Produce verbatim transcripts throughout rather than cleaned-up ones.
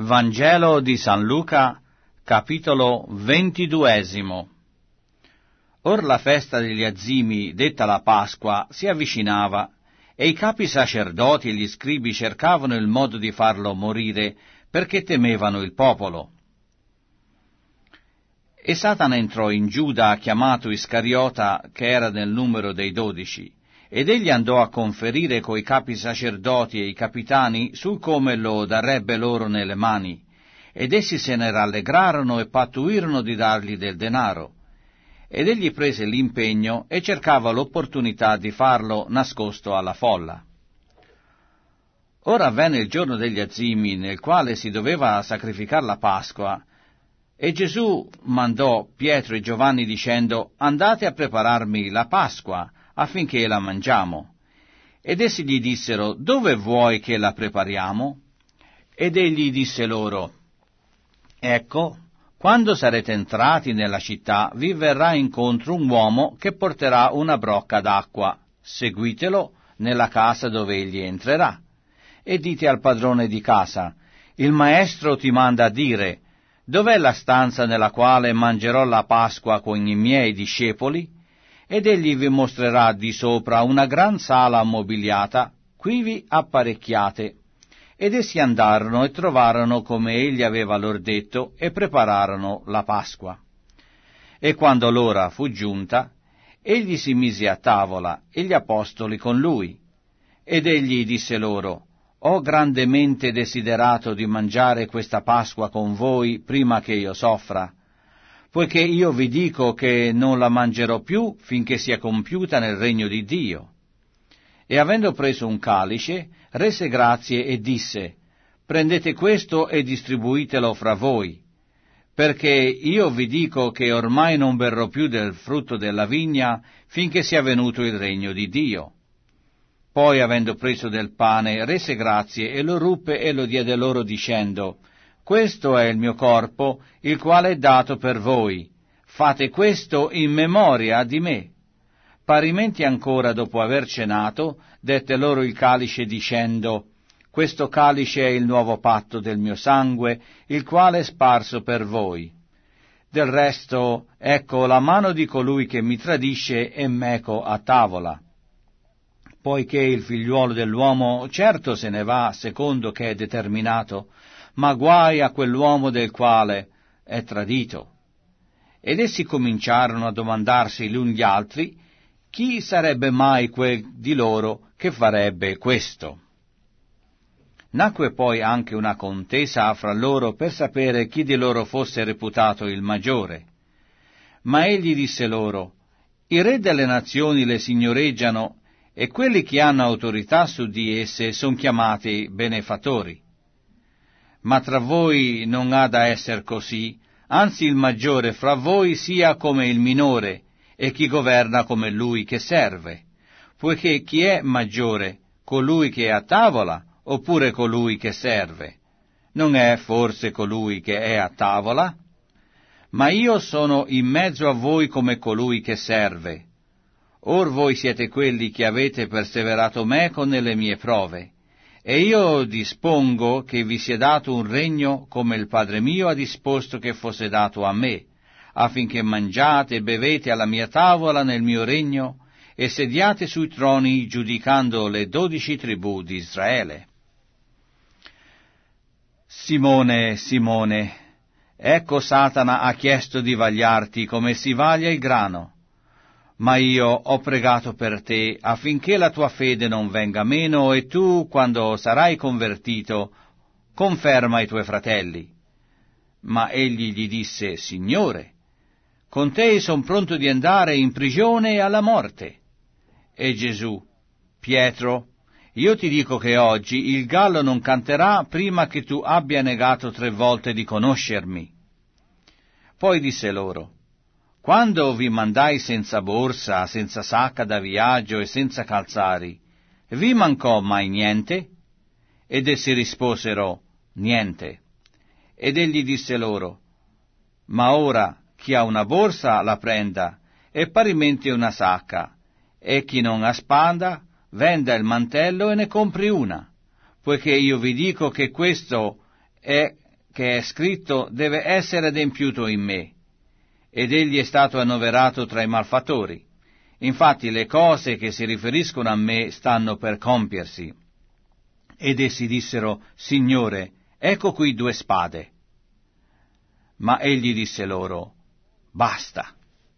Vangelo di San Luca, capitolo ventiduesimo. Or la festa degli azimi, detta la Pasqua, si avvicinava, e i capi sacerdoti e gli scribi cercavano il modo di farlo morire, perché temevano il popolo. E Satana entrò in Giuda, chiamato Iscariota, che era nel numero dei dodici, ed egli andò a conferire coi capi sacerdoti e i capitani sul come lo darebbe loro nelle mani, ed essi se ne rallegrarono e pattuirono di dargli del denaro. Ed egli prese l'impegno e cercava l'opportunità di farlo nascosto alla folla. Ora avvenne il giorno degli azimi, nel quale si doveva sacrificare la Pasqua, e Gesù mandò Pietro e Giovanni dicendo: «Andate a prepararmi la Pasqua, affinché la mangiamo». Ed essi gli dissero: «Dove vuoi che la prepariamo?» Ed egli disse loro: «Ecco, quando sarete entrati nella città, vi verrà incontro un uomo che porterà una brocca d'acqua. Seguitelo nella casa dove egli entrerà. E dite al padrone di casa: il maestro ti manda a dire: dov'è la stanza nella quale mangerò la Pasqua con i miei discepoli? Ed egli vi mostrerà di sopra una gran sala ammobiliata, quivi apparecchiate». Ed essi andarono e trovarono come egli aveva loro detto, e prepararono la Pasqua. E quando l'ora fu giunta, egli si mise a tavola, e gli apostoli con lui. Ed egli disse loro: «Ho grandemente desiderato di mangiare questa Pasqua con voi prima che io soffra, poiché io vi dico che non la mangerò più finché sia compiuta nel regno di Dio». E avendo preso un calice, rese grazie e disse: «Prendete questo e distribuitelo fra voi, perché io vi dico che ormai non berrò più del frutto della vigna finché sia venuto il regno di Dio». Poi, avendo preso del pane, rese grazie e lo ruppe e lo diede loro dicendo: «Questo è il mio corpo, il quale è dato per voi. Fate questo in memoria di me». Parimenti ancora, dopo aver cenato, dette loro il calice dicendo: «Questo calice è il nuovo patto del mio sangue, il quale è sparso per voi. Del resto, ecco, la mano di colui che mi tradisce è meco a tavola. Poiché il figliuolo dell'uomo certo se ne va secondo che è determinato, ma guai a quell'uomo del quale è tradito». Ed essi cominciarono a domandarsi l'un gli altri: chi sarebbe mai quel di loro che farebbe questo? Nacque poi anche una contesa fra loro per sapere chi di loro fosse reputato il maggiore. Ma egli disse loro: «I re delle nazioni le signoreggiano, e quelli che hanno autorità su di esse sono chiamati benefattori. Ma tra voi non ha da essere così, anzi il maggiore fra voi sia come il minore, e chi governa come lui che serve, poiché chi è maggiore, colui che è a tavola, oppure colui che serve? Non è forse colui che è a tavola? Ma io sono in mezzo a voi come colui che serve. Or voi siete quelli che avete perseverato meco nelle mie prove, e io dispongo che vi sia dato un regno come il Padre mio ha disposto che fosse dato a me, affinché mangiate e bevete alla mia tavola nel mio regno, e sediate sui troni giudicando le dodici tribù di Israele». Simone, Simone, ecco Satana ha chiesto di vagliarti come si vaglia il grano, ma io ho pregato per te affinché la tua fede non venga meno, e tu, quando sarai convertito, conferma i tuoi fratelli. Ma egli gli disse: «Signore, con te son pronto di andare in prigione e alla morte». E Gesù: «Pietro, io ti dico che oggi il gallo non canterà prima che tu abbia negato tre volte di conoscermi». Poi disse loro: «Quando vi mandai senza borsa, senza sacca da viaggio e senza calzari, vi mancò mai niente?» Ed essi risposero: «Niente». Ed egli disse loro: «Ma ora chi ha una borsa la prenda, e parimenti una sacca, e chi non ha spada venda il mantello e ne compri una, poiché io vi dico che questo è che è scritto deve essere adempiuto in me. Ed egli è stato annoverato tra i malfattori. Infatti le cose che si riferiscono a me stanno per compiersi. Ed essi dissero, Signore, ecco qui due spade. Ma egli disse loro, basta.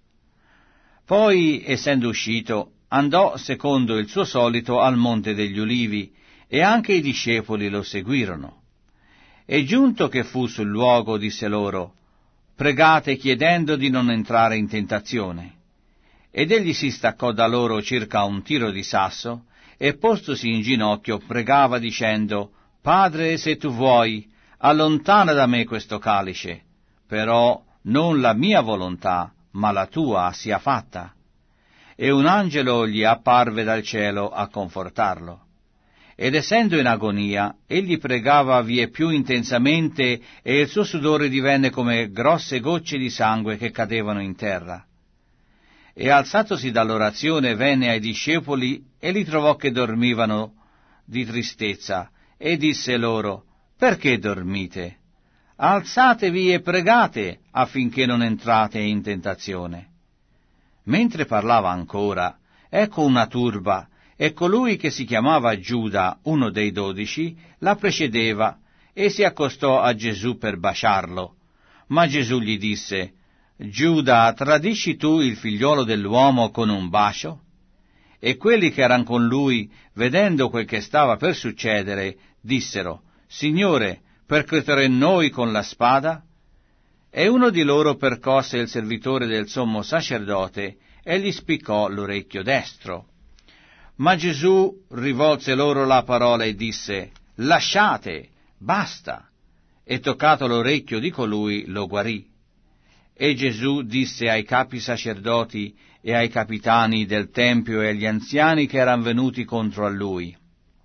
Poi, essendo uscito, andò secondo il suo solito al Monte degli Ulivi, e anche i discepoli lo seguirono. E giunto che fu sul luogo, disse loro, pregate chiedendo di non entrare in tentazione. Ed egli si staccò da loro circa un tiro di sasso, e postosi in ginocchio pregava dicendo, Padre, se tu vuoi, allontana da me questo calice, però non la mia volontà, ma la tua sia fatta. E un angelo gli apparve dal cielo a confortarlo. Ed essendo in agonia, egli pregava vie più intensamente, e il suo sudore divenne come grosse gocce di sangue che cadevano in terra. E alzatosi dall'orazione venne ai discepoli e li trovò che dormivano di tristezza, e disse loro, perché dormite? Alzatevi e pregate affinché non entrate in tentazione. Mentre parlava ancora, ecco una turba, e colui che si chiamava Giuda, uno dei dodici, la precedeva e si accostò a Gesù per baciarlo. Ma Gesù gli disse, Giuda, tradisci tu il figliolo dell'uomo con un bacio? E quelli che erano con lui, vedendo quel che stava per succedere, dissero, Signore, percuotere noi con la spada? E uno di loro percosse il servitore del sommo sacerdote e gli spiccò l'orecchio destro. Ma Gesù rivolse loro la parola e disse, lasciate, basta, e toccato l'orecchio di colui lo guarì. E Gesù disse ai capi sacerdoti e ai capitani del Tempio e agli anziani che erano venuti contro a lui,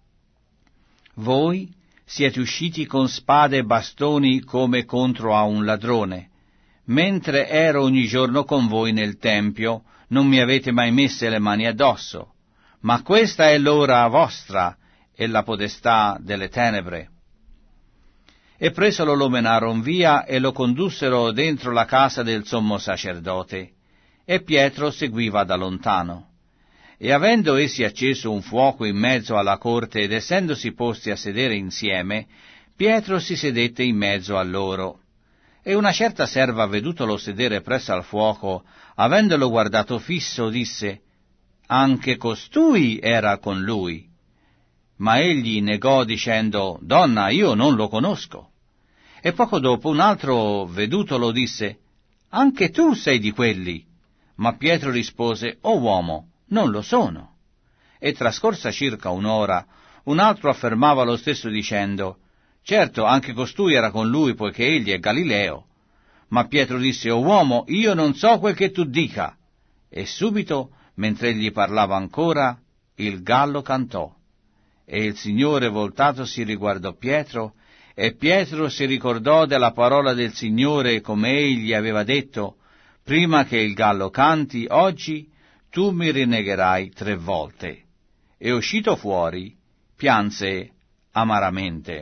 voi siete usciti con spade e bastoni come contro a un ladrone. Mentre ero ogni giorno con voi nel Tempio, non mi avete mai messe le mani addosso. Ma questa è l'ora vostra e la potestà delle tenebre. E presolo lo menarono via e lo condussero dentro la casa del sommo sacerdote, e Pietro seguiva da lontano. E avendo essi acceso un fuoco in mezzo alla corte ed essendosi posti a sedere insieme, Pietro si sedette in mezzo a loro. E una certa serva, vedutolo sedere presso al fuoco, avendolo guardato fisso, disse, anche costui era con lui. Ma egli negò dicendo, Donna, io non lo conosco. E poco dopo un altro vedutolo disse, anche tu sei di quelli. Ma Pietro rispose, O uomo, non lo sono. E trascorsa circa un'ora, un altro affermava lo stesso dicendo, certo, anche costui era con lui, poiché egli è Galileo. Ma Pietro disse, O uomo, io non so quel che tu dica. E subito, mentre egli parlava ancora, il gallo cantò. E il Signore voltatosi riguardò Pietro, e Pietro si ricordò della parola del Signore come egli aveva detto, prima che il gallo canti, oggi tu mi rinnegherai tre volte. E uscito fuori, pianse amaramente.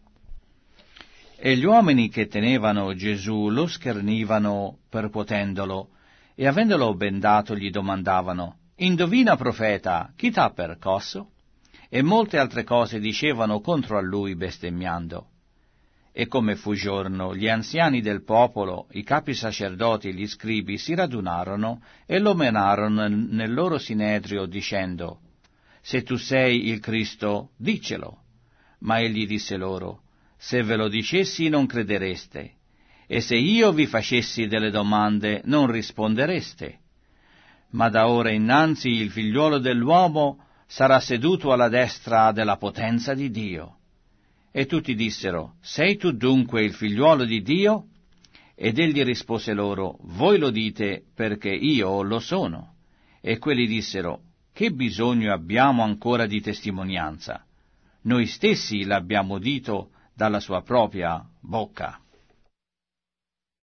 E gli uomini che tenevano Gesù lo schernivano percuotendolo, e avendolo bendato gli domandavano, indovina, profeta, chi t'ha percosso? E molte altre cose dicevano contro a lui bestemmiando. E come fu giorno, gli anziani del popolo, i capi sacerdoti e gli scribi si radunarono e lo menarono nel loro sinedrio dicendo, se tu sei il Cristo, dicelo. Ma egli disse loro, se ve lo dicessi non credereste, e se io vi facessi delle domande non rispondereste. Ma da ora innanzi il figliuolo dell'uomo sarà seduto alla destra della potenza di Dio. E tutti dissero, sei tu dunque il figliuolo di Dio? Ed egli rispose loro, voi lo dite perché io lo sono. E quelli dissero, che bisogno abbiamo ancora di testimonianza? Noi stessi l'abbiamo udito dalla sua propria bocca.